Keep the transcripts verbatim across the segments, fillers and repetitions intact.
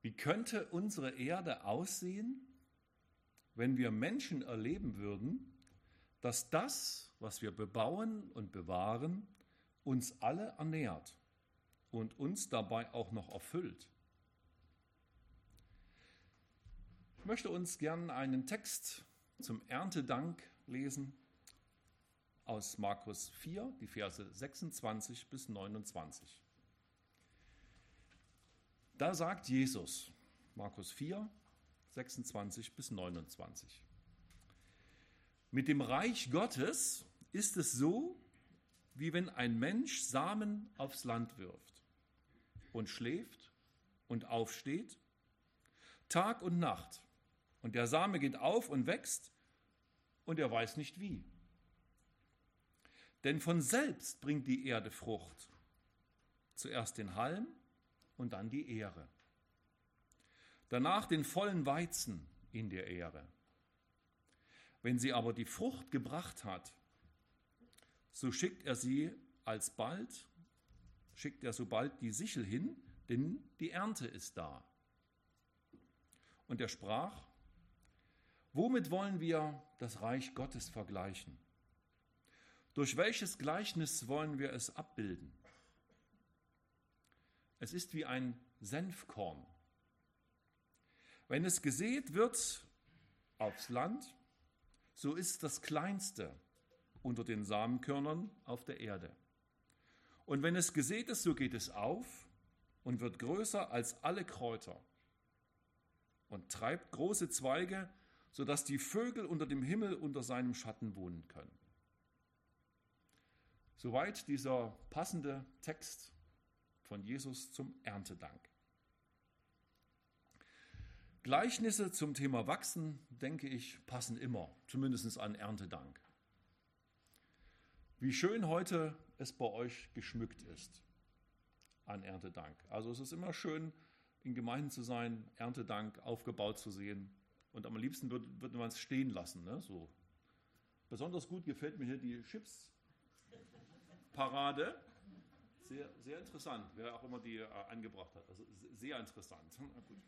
Wie könnte unsere Erde aussehen, wenn wir Menschen erleben würden, dass das, was wir bebauen und bewahren, uns alle ernährt und uns dabei auch noch erfüllt? Ich möchte uns gern einen Text zum Erntedank lesen aus Markus vier, die Verse sechsundzwanzig bis neunundzwanzig. Da sagt Jesus, Markus vier, sechsundzwanzig bis neunundzwanzig: Mit dem Reich Gottes ist es so, wie wenn ein Mensch Samen aufs Land wirft und schläft und aufsteht, Tag und Nacht. Und der Same geht auf und wächst, und er weiß nicht wie. Denn von selbst bringt die Erde Frucht, zuerst den Halm und dann die Ähre. Danach den vollen Weizen in der Ähre. Wenn sie aber die Frucht gebracht hat, so schickt er sie alsbald, schickt er sobald die Sichel hin, denn die Ernte ist da. Und er sprach: Womit wollen wir das Reich Gottes vergleichen? Durch welches Gleichnis wollen wir es abbilden? Es ist wie ein Senfkorn. Wenn es gesät wird aufs Land, so ist das Kleinste unter den Samenkörnern auf der Erde. Und wenn es gesät ist, so geht es auf und wird größer als alle Kräuter und treibt große Zweige, sodass die Vögel unter dem Himmel unter seinem Schatten wohnen können. Soweit dieser passende Text von Jesus zum Erntedank. Gleichnisse zum Thema Wachsen, denke ich, passen immer, zumindest an Erntedank. Wie schön heute es bei euch geschmückt ist an Erntedank. Also es ist immer schön, in Gemeinden zu sein, Erntedank aufgebaut zu sehen. Und am liebsten würde, würde man es stehen lassen. Ne? So. Besonders gut gefällt mir hier die Chips-Parade. Sehr, sehr interessant, wer auch immer die äh, angebracht hat. Also sehr interessant. Na gut.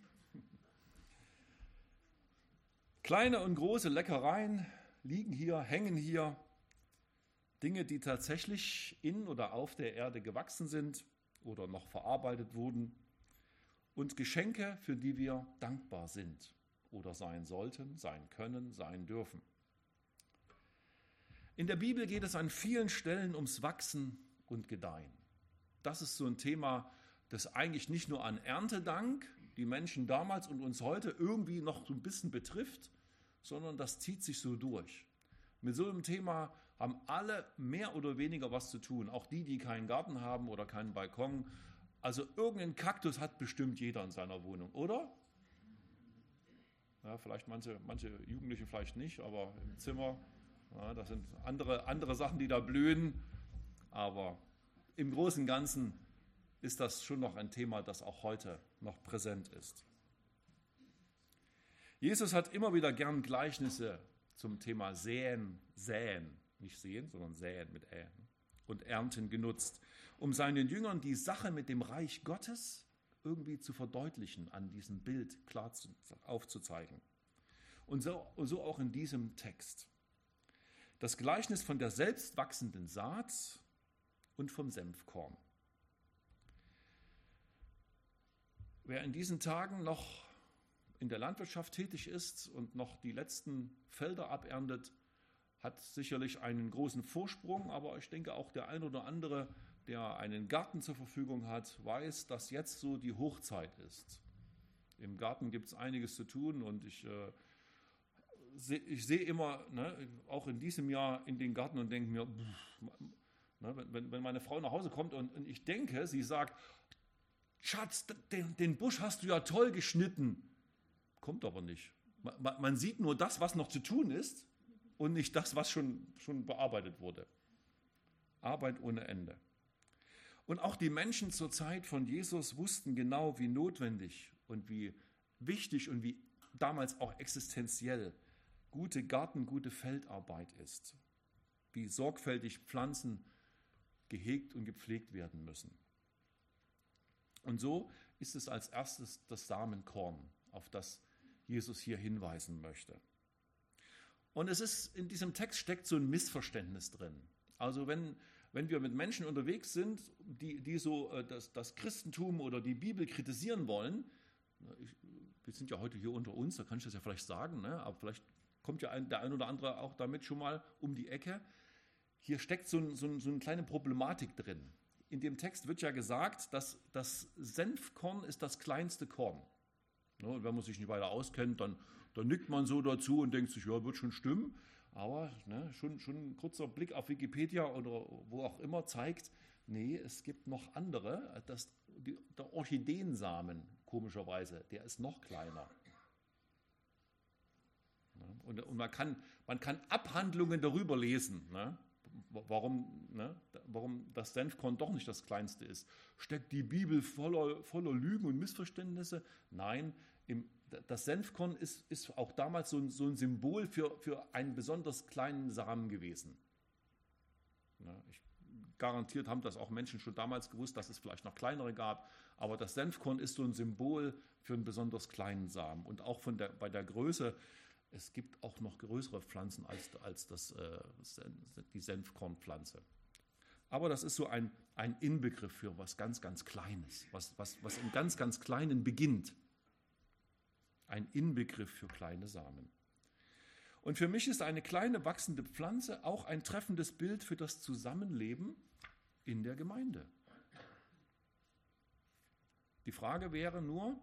Kleine und große Leckereien liegen hier, hängen hier. Dinge, die tatsächlich in oder auf der Erde gewachsen sind oder noch verarbeitet wurden. Und Geschenke, für die wir dankbar sind oder sein sollten, sein können, sein dürfen. In der Bibel geht es an vielen Stellen ums Wachsen und Gedeihen. Das ist so ein Thema, das eigentlich nicht nur an Erntedank die Menschen damals und uns heute irgendwie noch so ein bisschen betrifft, sondern das zieht sich so durch. Mit so einem Thema haben alle mehr oder weniger was zu tun, auch die, die keinen Garten haben oder keinen Balkon. Also irgendeinen Kaktus hat bestimmt jeder in seiner Wohnung, oder? Ja, vielleicht manche, manche Jugendliche vielleicht nicht, aber im Zimmer, ja, das sind andere, andere Sachen, die da blühen. Aber im Großen und Ganzen ist das schon noch ein Thema, das auch heute noch präsent ist. Jesus hat immer wieder gern Gleichnisse zum Thema Säen, Säen, nicht Sehen, sondern Säen mit Ä und Ernten genutzt, um seinen Jüngern die Sache mit dem Reich Gottes irgendwie zu verdeutlichen, an diesem Bild klar zu, aufzuzeigen. Und so, und so auch in diesem Text. Das Gleichnis von der selbst wachsenden Saat und vom Senfkorn. Wer in diesen Tagen noch in der Landwirtschaft tätig ist und noch die letzten Felder aberntet, hat sicherlich einen großen Vorsprung, aber ich denke auch der ein oder andere, der einen Garten zur Verfügung hat, weiß, dass jetzt so die Hochzeit ist. Im Garten gibt es einiges zu tun und ich, äh, seh, ich sehe immer, ne, auch in diesem Jahr in den Garten und denke mir, pff, ne, wenn, wenn meine Frau nach Hause kommt und, und ich denke, sie sagt, Schatz, den, den Busch hast du ja toll geschnitten. Kommt aber nicht. Man, man sieht nur das, was noch zu tun ist und nicht das, was schon, schon bearbeitet wurde. Arbeit ohne Ende. Und auch die Menschen zur Zeit von Jesus wussten genau, wie notwendig und wie wichtig und wie damals auch existenziell gute Garten-, gute Feldarbeit ist. Wie sorgfältig Pflanzen gehegt und gepflegt werden müssen. Und so ist es als erstes das Samenkorn, auf das Jesus hier hinweisen möchte. Und es ist, in diesem Text steckt so ein Missverständnis drin. Also wenn, wenn wir mit Menschen unterwegs sind, die, die so äh, das, das Christentum oder die Bibel kritisieren wollen, ich, wir sind ja heute hier unter uns, da kann ich das ja vielleicht sagen, ne? Aber vielleicht kommt ja ein, der ein oder andere auch damit schon mal um die Ecke. Hier steckt so, ein, so, ein, so eine kleine Problematik drin. In dem Text wird ja gesagt, dass das Senfkorn ist das kleinste Korn. Ja, und wenn man sich nicht weiter auskennt, dann, dann nickt man so dazu und denkt sich, ja, wird schon stimmen. Aber ne, schon, schon ein kurzer Blick auf Wikipedia oder wo auch immer zeigt, nee, es gibt noch andere. Das, die, der Orchideensamen, komischerweise, der ist noch kleiner. Ja, und und man, kann, man kann Abhandlungen darüber lesen, ne? Warum, ne, warum das Senfkorn doch nicht das kleinste ist. Steckt die Bibel voller, voller Lügen und Missverständnisse? Nein, im, das Senfkorn ist, ist auch damals so ein, so ein Symbol für, für einen besonders kleinen Samen gewesen. Ja, ich, garantiert haben das auch Menschen schon damals gewusst, dass es vielleicht noch kleinere gab, aber das Senfkorn ist so ein Symbol für einen besonders kleinen Samen. Und auch von der, bei der Größe, es gibt auch noch größere Pflanzen als, als das, äh, die Senfkornpflanze. Aber das ist so ein, ein Inbegriff für was ganz, ganz Kleines, was, was, was im ganz, ganz Kleinen beginnt. Ein Inbegriff für kleine Samen. Und für mich ist eine kleine wachsende Pflanze auch ein treffendes Bild für das Zusammenleben in der Gemeinde. Die Frage wäre nur,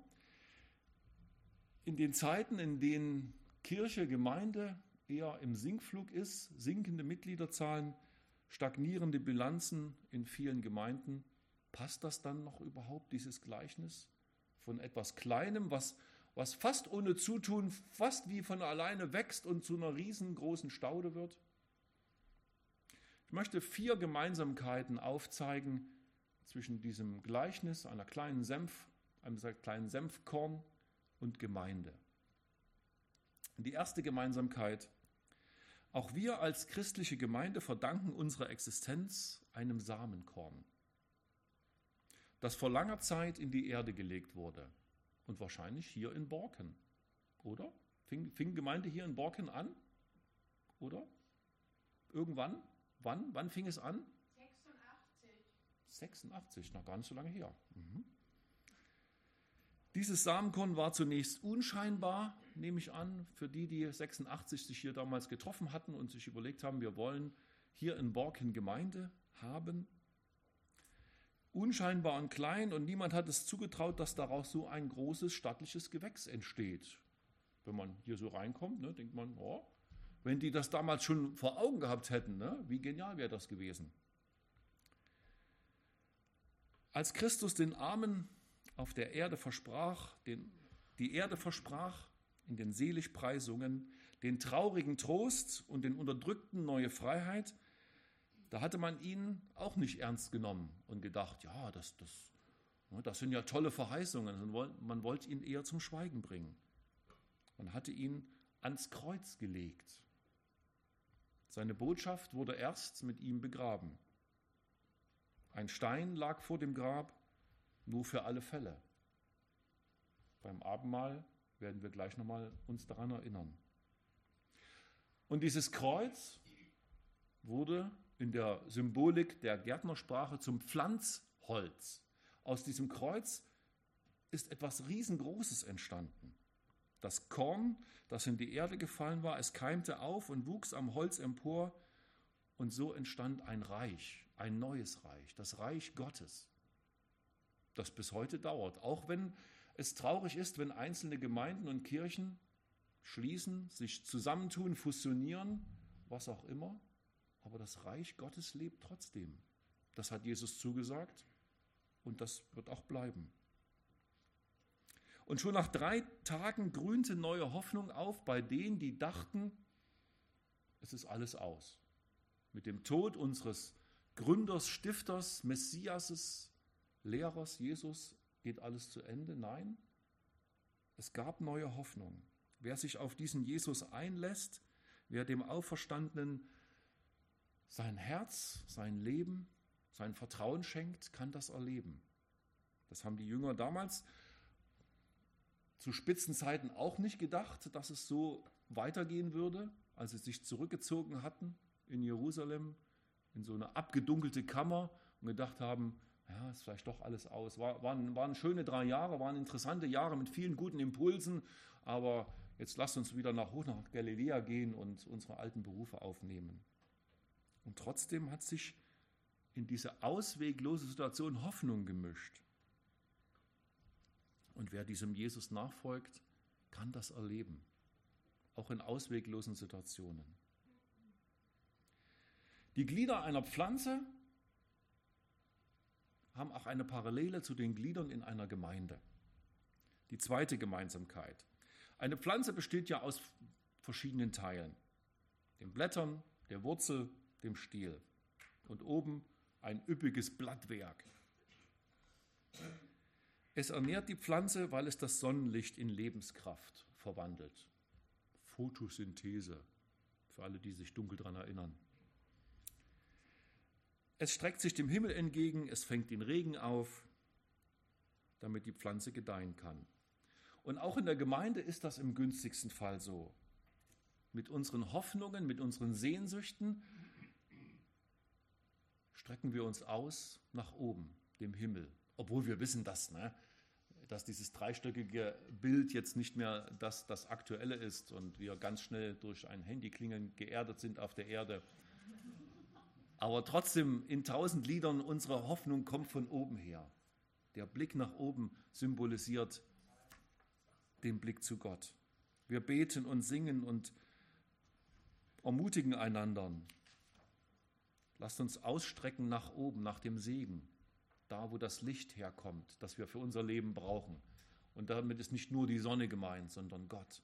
in den Zeiten, in denen Kirche, Gemeinde eher im Sinkflug ist, sinkende Mitgliederzahlen, stagnierende Bilanzen in vielen Gemeinden, passt das dann noch überhaupt, dieses Gleichnis von etwas Kleinem, was, was fast ohne Zutun, fast wie von alleine wächst und zu einer riesengroßen Staude wird? Ich möchte vier Gemeinsamkeiten aufzeigen zwischen diesem Gleichnis einer kleinen Senf, einem kleinen Senfkorn und Gemeinde. Die erste Gemeinsamkeit: Auch wir als christliche Gemeinde verdanken unsere Existenz einem Samenkorn, das vor langer Zeit in die Erde gelegt wurde und wahrscheinlich hier in Borken, oder? Fing, fing Gemeinde hier in Borken an? Oder? Irgendwann? Wann? Wann fing es an? sechsundachtzig. sechsundachtzig, noch gar nicht so lange her. Mhm. Dieses Samenkorn war zunächst unscheinbar, nehme ich an, für die, die sechsundachtzig sich hier damals getroffen hatten und sich überlegt haben, wir wollen hier in Borken Gemeinde haben. Unscheinbar und klein, und niemand hat es zugetraut, dass daraus so ein großes stattliches Gewächs entsteht. Wenn man hier so reinkommt, ne, denkt man, oh, wenn die das damals schon vor Augen gehabt hätten, ne, wie genial wäre das gewesen. Als Christus den Armen auf der Erde versprach, den, die Erde versprach, in den Seligpreisungen, den traurigen Trost und den Unterdrückten neue Freiheit, da hatte man ihn auch nicht ernst genommen und gedacht, ja, das, das, das sind ja tolle Verheißungen. Man wollte ihn eher zum Schweigen bringen. Man hatte ihn ans Kreuz gelegt. Seine Botschaft wurde erst mit ihm begraben. Ein Stein lag vor dem Grab, nur für alle Fälle. Beim Abendmahl werden wir gleich nochmal uns daran erinnern. Und dieses Kreuz wurde in der Symbolik der Gärtnersprache zum Pflanzholz. Aus diesem Kreuz ist etwas Riesengroßes entstanden. Das Korn, das in die Erde gefallen war, es keimte auf und wuchs am Holz empor, und so entstand ein Reich, ein neues Reich, das Reich Gottes, das bis heute dauert. Auch wenn es traurig ist, wenn einzelne Gemeinden und Kirchen schließen, sich zusammentun, fusionieren, was auch immer, aber das Reich Gottes lebt trotzdem. Das hat Jesus zugesagt und das wird auch bleiben. Und schon nach drei Tagen grünte neue Hoffnung auf bei denen, die dachten, es ist alles aus. Mit dem Tod unseres Gründers, Stifters, Messiases, Lehrers, Jesus, geht alles zu Ende. Nein, es gab neue Hoffnung. Wer sich auf diesen Jesus einlässt, wer dem Auferstandenen sein Herz, sein Leben, sein Vertrauen schenkt, kann das erleben. Das haben die Jünger damals zu Spitzenzeiten auch nicht gedacht, dass es so weitergehen würde, als sie sich zurückgezogen hatten in Jerusalem, in so eine abgedunkelte Kammer und gedacht haben, ja, ist vielleicht doch alles aus. War, waren, waren schöne drei Jahre, waren interessante Jahre mit vielen guten Impulsen, aber jetzt lasst uns wieder nach, hoch nach Galiläa gehen und unsere alten Berufe aufnehmen. Und trotzdem hat sich in diese ausweglose Situation Hoffnung gemischt. Und wer diesem Jesus nachfolgt, kann das erleben, auch in ausweglosen Situationen. Die Glieder einer Pflanze haben auch eine Parallele zu den Gliedern in einer Gemeinde. Die zweite Gemeinsamkeit. Eine Pflanze besteht ja aus verschiedenen Teilen. Den Blättern, der Wurzel, dem Stiel. Und oben ein üppiges Blattwerk. Es ernährt die Pflanze, weil es das Sonnenlicht in Lebenskraft verwandelt. Photosynthese, für alle, die sich dunkel daran erinnern. Es streckt sich dem Himmel entgegen, es fängt den Regen auf, damit die Pflanze gedeihen kann. Und auch in der Gemeinde ist das im günstigsten Fall so. Mit unseren Hoffnungen, mit unseren Sehnsüchten strecken wir uns aus nach oben, dem Himmel. Obwohl wir wissen, dass, ne, dass dieses dreistöckige Bild jetzt nicht mehr das, das Aktuelle ist und wir ganz schnell durch ein Handyklingeln geerdet sind auf der Erde. Aber trotzdem, in tausend Liedern, unsere Hoffnung kommt von oben her. Der Blick nach oben symbolisiert den Blick zu Gott. Wir beten und singen und ermutigen einander. Lasst uns ausstrecken nach oben, nach dem Segen, da wo das Licht herkommt, das wir für unser Leben brauchen. Und damit ist nicht nur die Sonne gemeint, sondern Gott,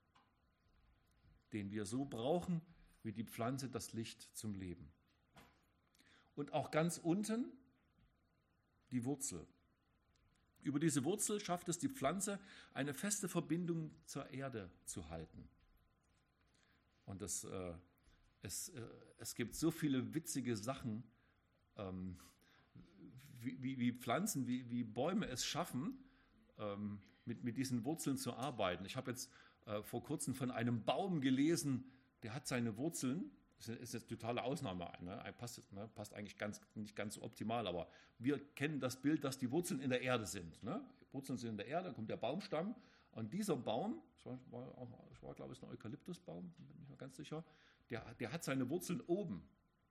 den wir so brauchen, wie die Pflanze das Licht zum Leben. Und auch ganz unten die Wurzel. Über diese Wurzel schafft es die Pflanze, eine feste Verbindung zur Erde zu halten. Und das, äh, es, äh, es gibt so viele witzige Sachen, ähm, wie, wie, wie Pflanzen, wie, wie Bäume es schaffen, ähm, mit, mit diesen Wurzeln zu arbeiten. Ich habe jetzt äh, vor kurzem von einem Baum gelesen, der hat seine Wurzeln, das ist eine totale Ausnahme, ne? passt, ne? passt eigentlich ganz, nicht ganz so optimal, aber wir kennen das Bild, dass die Wurzeln in der Erde sind. Ne? Die Wurzeln sind in der Erde, dann kommt der Baumstamm und dieser Baum, ich war, war, auch, ich war glaube ich, ein Eukalyptusbaum, bin ich mir ganz sicher, der, der hat seine Wurzeln oben.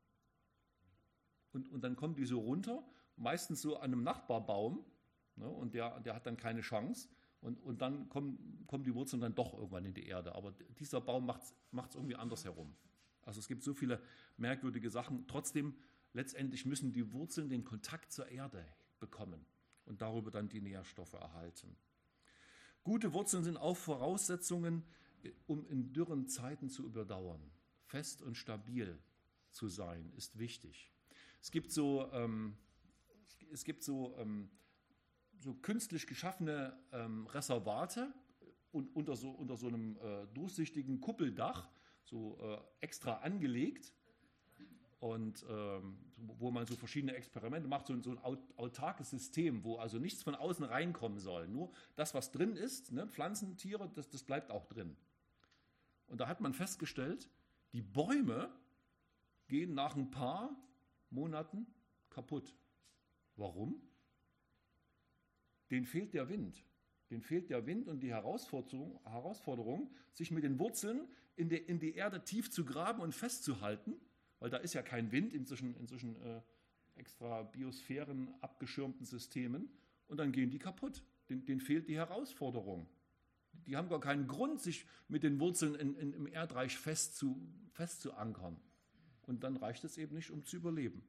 Und, und dann kommen die so runter, meistens so an einem Nachbarbaum, ne? Und der, der hat dann keine Chance. Und, und dann kommen, kommen die Wurzeln dann doch irgendwann in die Erde. Aber dieser Baum macht es irgendwie anders herum. Also es gibt so viele merkwürdige Sachen. Trotzdem, letztendlich müssen die Wurzeln den Kontakt zur Erde bekommen und darüber dann die Nährstoffe erhalten. Gute Wurzeln sind auch Voraussetzungen, um in dürren Zeiten zu überdauern. Fest und stabil zu sein, ist wichtig. Es gibt so, ähm, es gibt so, ähm, so künstlich geschaffene ähm, Reservate und unter so, unter so einem äh, durchsichtigen Kuppeldach, so äh, extra angelegt, und ähm, wo man so verschiedene Experimente macht, so, so ein autarkes System, wo also nichts von außen reinkommen soll. Nur das, was drin ist, ne, Pflanzen, Tiere, das, das bleibt auch drin. Und da hat man festgestellt, die Bäume gehen nach ein paar Monaten kaputt. Warum? Denen fehlt der Wind. Denen fehlt der Wind und die Herausforderung, Herausforderung sich mit den Wurzeln in, de, in die Erde tief zu graben und festzuhalten, weil da ist ja kein Wind in zwischen, in zwischen äh, extra Biosphären abgeschirmten Systemen, und dann gehen die kaputt. Den, denen fehlt die Herausforderung. Die haben gar keinen Grund, sich mit den Wurzeln in, in, im Erdreich fest zu, fest zu ankern. Und dann reicht es eben nicht, um zu überleben.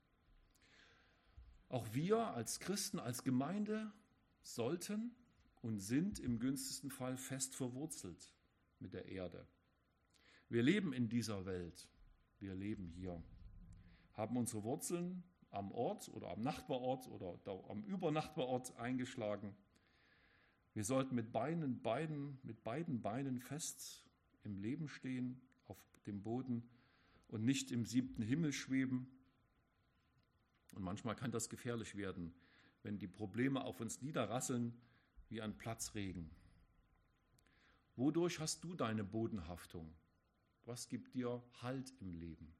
Auch wir als Christen, als Gemeinde sollten und sind im günstigsten Fall fest verwurzelt mit der Erde. Wir leben in dieser Welt. Wir leben hier, haben unsere Wurzeln am Ort oder am Nachbarort oder am Übernachbarort eingeschlagen. Wir sollten mit beiden, beiden, mit beiden Beinen fest im Leben stehen, auf dem Boden und nicht im siebten Himmel schweben. Und manchmal kann das gefährlich werden, wenn die Probleme auf uns niederrasseln wie ein Platzregen. Wodurch hast du deine Bodenhaftung? Was gibt dir Halt im Leben?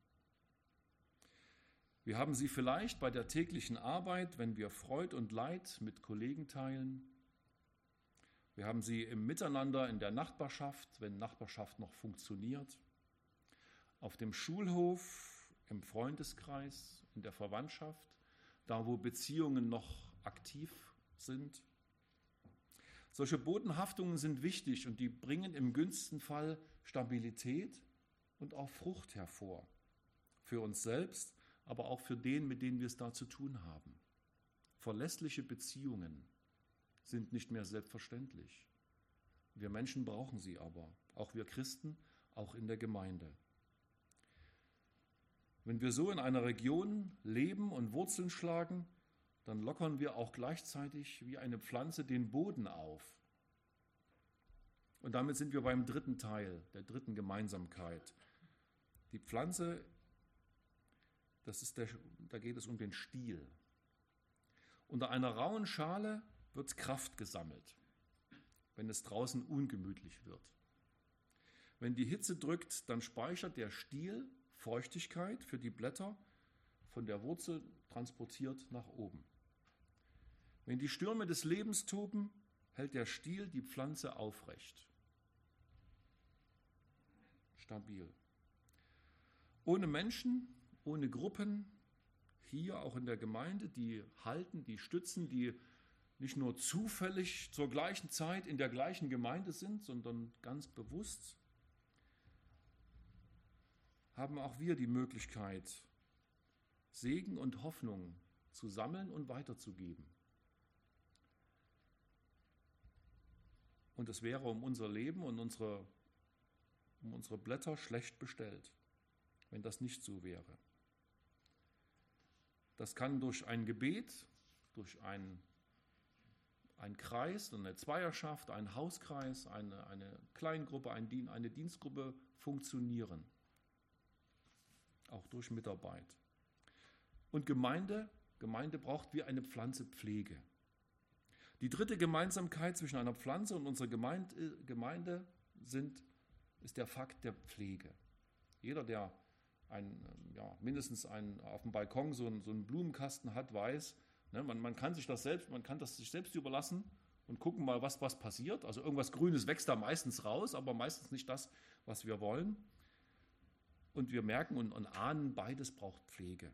Wir haben sie vielleicht bei der täglichen Arbeit, wenn wir Freud und Leid mit Kollegen teilen. Wir haben sie im Miteinander in der Nachbarschaft, wenn Nachbarschaft noch funktioniert. Auf dem Schulhof, im Freundeskreis, in der Verwandtschaft, da wo Beziehungen noch aktiv sind. Solche Bodenhaftungen sind wichtig und die bringen im günstigsten Fall Stabilität und auch Frucht hervor. Für uns selbst, aber auch für den, mit denen wir es da zu tun haben. Verlässliche Beziehungen sind nicht mehr selbstverständlich. Wir Menschen brauchen sie aber, auch wir Christen, auch in der Gemeinde. Wenn wir so in einer Region leben und Wurzeln schlagen, dann lockern wir auch gleichzeitig wie eine Pflanze den Boden auf. Und damit sind wir beim dritten Teil, der dritten Gemeinsamkeit. Die Pflanze, das ist der, da geht es um den Stiel. Unter einer rauen Schale wird Kraft gesammelt, wenn es draußen ungemütlich wird. Wenn die Hitze drückt, dann speichert der Stiel Feuchtigkeit für die Blätter, von der Wurzel transportiert nach oben. Wenn die Stürme des Lebens toben, hält der Stiel die Pflanze aufrecht. Stabil. Ohne Menschen, ohne Gruppen, hier auch in der Gemeinde, die halten, die stützen, die nicht nur zufällig zur gleichen Zeit in der gleichen Gemeinde sind, sondern ganz bewusst, haben auch wir die Möglichkeit, Segen und Hoffnung zu sammeln und weiterzugeben. Und es wäre um unser Leben und unsere, um unsere Blätter schlecht bestellt, wenn das nicht so wäre. Das kann durch ein Gebet, durch ein, ein Kreis, eine Zweierschaft, ein Hauskreis, eine, eine Kleingruppe, ein Dien, eine Dienstgruppe funktionieren. Auch durch Mitarbeit. Und Gemeinde, Gemeinde braucht wie eine Pflanze Pflege. Die dritte Gemeinsamkeit zwischen einer Pflanze und unserer Gemeinde, Gemeinde sind, ist der Fakt der Pflege. Jeder, der ein, ja, mindestens einen, auf dem Balkon so einen, so einen Blumenkasten hat, weiß, ne, man, man kann sich das selbst, man kann das sich selbst überlassen und gucken mal, was, was passiert. Also irgendwas Grünes wächst da meistens raus, aber meistens nicht das, was wir wollen. Und wir merken und, und ahnen, beides braucht Pflege.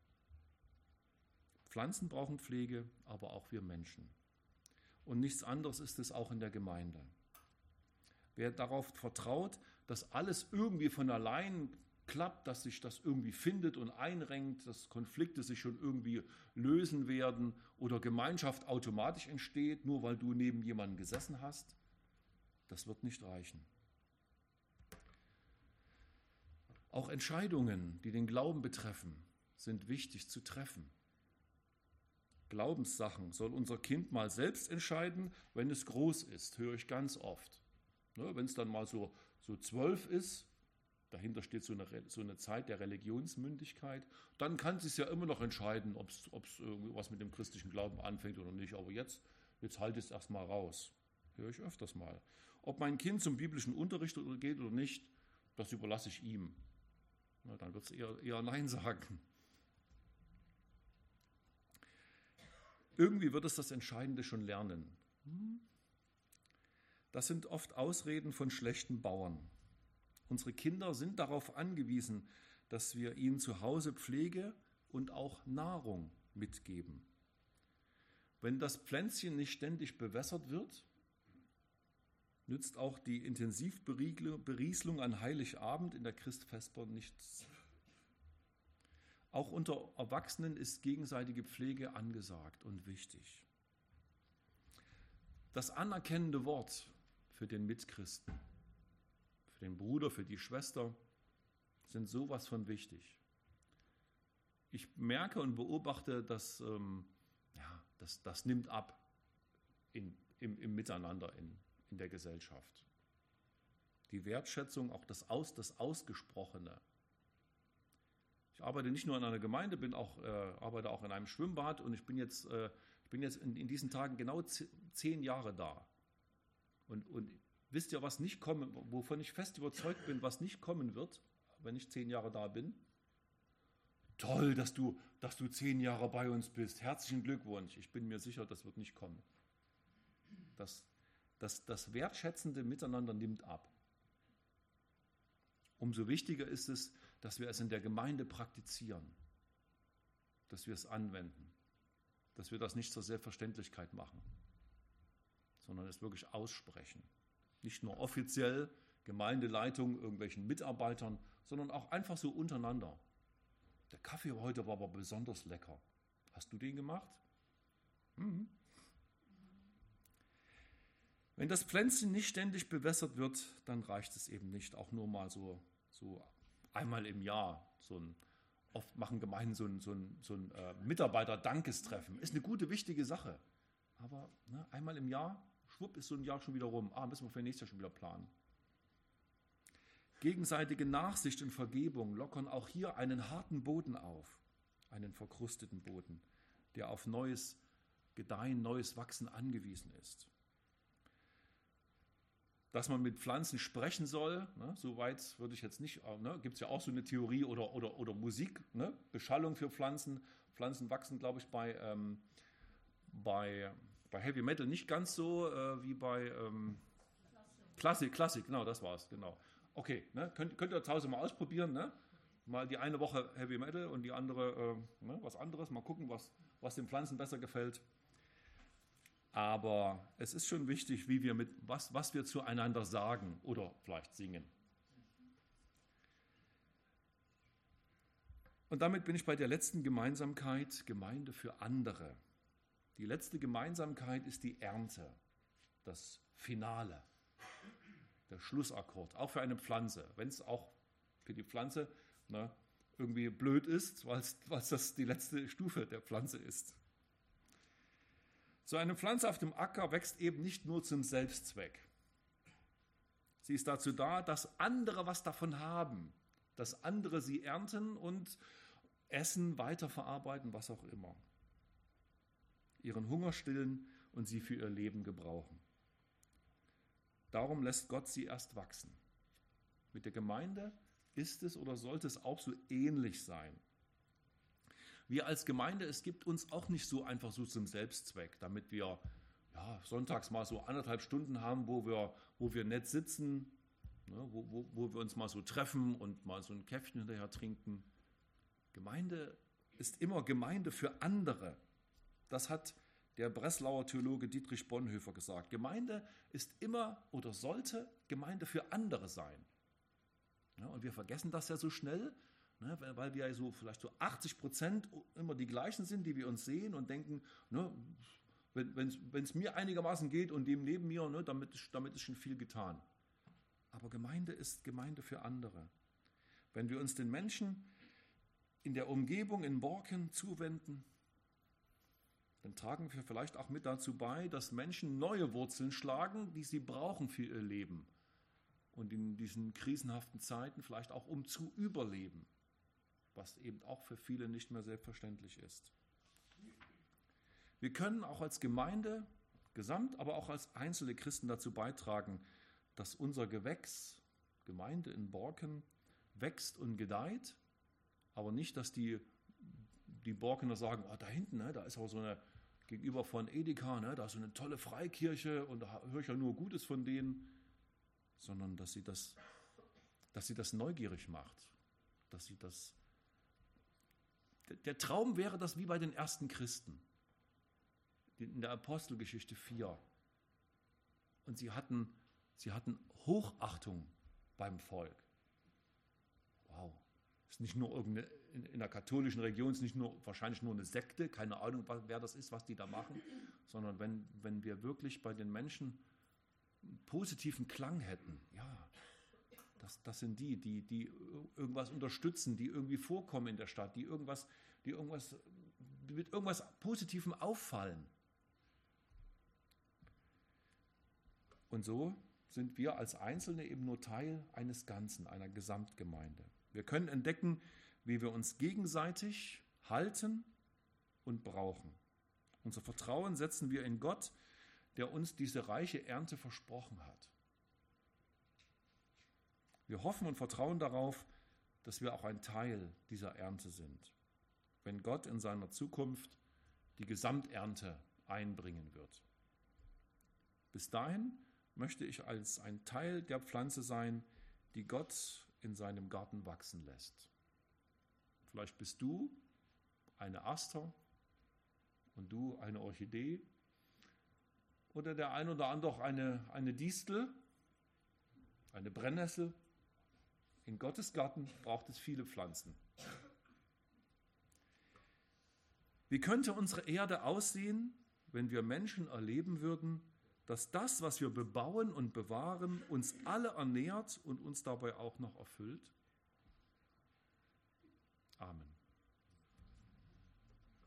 Pflanzen brauchen Pflege, aber auch wir Menschen. Und nichts anderes ist es auch in der Gemeinde. Wer darauf vertraut, dass alles irgendwie von allein klappt, dass sich das irgendwie findet und einrenkt, dass Konflikte sich schon irgendwie lösen werden oder Gemeinschaft automatisch entsteht, nur weil du neben jemandem gesessen hast, das wird nicht reichen. Auch Entscheidungen, die den Glauben betreffen, sind wichtig zu treffen. Glaubenssachen soll unser Kind mal selbst entscheiden, wenn es groß ist, höre ich ganz oft. Ne, wenn es dann mal so, so zwölf ist, dahinter steht so eine, so eine Zeit der Religionsmündigkeit, dann kann sie es ja immer noch entscheiden, ob es was mit dem christlichen Glauben anfängt oder nicht. Aber jetzt, jetzt halte ich es erstmal raus. Höre ich öfters mal. Ob mein Kind zum biblischen Unterricht geht oder nicht, das überlasse ich ihm. Na, dann wird es eher, eher Nein sagen. Irgendwie wird es das Entscheidende schon lernen. Das sind oft Ausreden von schlechten Bauern. Unsere Kinder sind darauf angewiesen, dass wir ihnen zu Hause Pflege und auch Nahrung mitgeben. Wenn das Pflänzchen nicht ständig bewässert wird, nützt auch die Intensivberieselung an Heiligabend in der Christvesper nichts. Auch unter Erwachsenen ist gegenseitige Pflege angesagt und wichtig. Das anerkennende Wort für den Mitchristen, für den Bruder, für die Schwester, sind sowas von wichtig. Ich merke und beobachte, dass ähm, ja, das, das nimmt ab in, im, im Miteinander in, in der Gesellschaft. Die Wertschätzung, auch das, Aus, das Ausgesprochene. Ich Ich arbeite nicht nur in einer Gemeinde, bin auch, äh, arbeite auch in einem Schwimmbad und ich bin jetzt, äh, ich bin jetzt in, in diesen Tagen genau zehn Jahre da. Und, und wisst ihr, was nicht kommen, wovon ich fest überzeugt bin, was nicht kommen wird, wenn ich zehn Jahre da bin? Toll, dass du, dass du zehn Jahre bei uns bist. Herzlichen Glückwunsch. Ich bin mir sicher, das wird nicht kommen. Das, das, das wertschätzende Miteinander nimmt ab. Umso wichtiger ist es, dass wir es in der Gemeinde praktizieren, dass wir es anwenden, dass wir das nicht zur Selbstverständlichkeit machen, sondern es wirklich aussprechen. Nicht nur offiziell, Gemeindeleitung, irgendwelchen Mitarbeitern, sondern auch einfach so untereinander. Der Kaffee heute war aber besonders lecker. Hast du den gemacht? Mhm. Wenn das Pflänzchen nicht ständig bewässert wird, dann reicht es eben nicht, auch nur mal so, so einmal im Jahr. So ein, oft machen Gemeinden so ein, so ein, so ein äh, Mitarbeiter-Dankestreffen. Ist eine gute, wichtige Sache. Aber ne, einmal im Jahr, schwupp, ist so ein Jahr schon wieder rum. Ah, müssen wir für nächstes Jahr schon wieder planen. Gegenseitige Nachsicht und Vergebung lockern auch hier einen harten Boden auf, einen verkrusteten Boden, der auf neues Gedeihen, neues Wachsen angewiesen ist. Dass man mit Pflanzen sprechen soll, ne, soweit würde ich jetzt nicht, ne, gibt es ja auch so eine Theorie oder, oder, oder Musik, ne, Beschallung für Pflanzen. Pflanzen wachsen, glaube ich, bei, ähm, bei, bei Heavy Metal nicht ganz so äh, wie bei ähm, Klassik, Klassik, genau, das war es, genau. Okay, ne, könnt, könnt ihr zu Hause mal ausprobieren, ne? Mal die eine Woche Heavy Metal und die andere äh, ne, was anderes, mal gucken, was, was den Pflanzen besser gefällt. Aber es ist schon wichtig, wie wir mit, was, was wir zueinander sagen oder vielleicht singen. Und damit bin ich bei der letzten Gemeinsamkeit, Gemeinde für andere. Die letzte Gemeinsamkeit ist die Ernte, das Finale, der Schlussakkord, auch für eine Pflanze, wenn es auch für die Pflanze ne, irgendwie blöd ist, weil es das die letzte Stufe der Pflanze ist. So eine Pflanze auf dem Acker wächst eben nicht nur zum Selbstzweck. Sie ist dazu da, dass andere was davon haben, dass andere sie ernten und essen, weiterverarbeiten, was auch immer. Ihren Hunger stillen und sie für ihr Leben gebrauchen. Darum lässt Gott sie erst wachsen. Mit der Gemeinde ist es oder sollte es auch so ähnlich sein. Wir als Gemeinde, es gibt uns auch nicht so einfach so zum Selbstzweck, damit wir ja, sonntags mal so anderthalb Stunden haben, wo wir, wo wir nett sitzen, ne, wo, wo, wo wir uns mal so treffen und mal so ein Käffchen hinterher trinken. Gemeinde ist immer Gemeinde für andere. Das hat der Breslauer Theologe Dietrich Bonhoeffer gesagt. Gemeinde ist immer oder sollte Gemeinde für andere sein. Ja, und wir vergessen das ja so schnell, ne, weil wir ja so vielleicht so achtzig Prozent immer die gleichen sind, die wir uns sehen und denken, ne, wenn es mir einigermaßen geht und dem neben mir, ne, damit, damit ist schon viel getan. Aber Gemeinde ist Gemeinde für andere. Wenn wir uns den Menschen in der Umgebung in Borken zuwenden, dann tragen wir vielleicht auch mit dazu bei, dass Menschen neue Wurzeln schlagen, die sie brauchen für ihr Leben. Und in diesen krisenhaften Zeiten vielleicht auch um zu überleben, was eben auch für viele nicht mehr selbstverständlich ist. Wir können auch als Gemeinde, gesamt, aber auch als einzelne Christen dazu beitragen, dass unser Gewächs, Gemeinde in Borken, wächst und gedeiht, aber nicht, dass die, die Borkener sagen, oh, da hinten, ne, da ist aber so eine, gegenüber von Edeka, ne, da ist so eine tolle Freikirche und da höre ich ja nur Gutes von denen, sondern dass sie das, dass sie das neugierig macht, dass sie das, der Traum wäre das wie bei den ersten Christen, in der Apostelgeschichte vier. Und sie hatten, sie hatten Hochachtung beim Volk. Wow. Ist nicht nur irgendeine, in, in der katholischen Region ist nicht nur wahrscheinlich nur eine Sekte, keine Ahnung, wer das ist, was die da machen, sondern wenn, wenn wir wirklich bei den Menschen einen positiven Klang hätten, ja, das, das sind die, die, die irgendwas unterstützen, die irgendwie vorkommen in der Stadt, die irgendwas, die irgendwas, die mit irgendwas Positivem auffallen. Und so sind wir als Einzelne eben nur Teil eines Ganzen, einer Gesamtgemeinde. Wir können entdecken, wie wir uns gegenseitig halten und brauchen. Unser Vertrauen setzen wir in Gott, der uns diese reiche Ernte versprochen hat. Wir hoffen und vertrauen darauf, dass wir auch ein Teil dieser Ernte sind, wenn Gott in seiner Zukunft die Gesamternte einbringen wird. Bis dahin möchte ich als ein Teil der Pflanze sein, die Gott in seinem Garten wachsen lässt. Vielleicht bist du eine Aster und du eine Orchidee oder der ein oder andere auch eine, eine Distel, eine Brennnessel. In Gottes Garten braucht es viele Pflanzen. Wie könnte unsere Erde aussehen, wenn wir Menschen erleben würden, dass das, was wir bebauen und bewahren, uns alle ernährt und uns dabei auch noch erfüllt? Amen.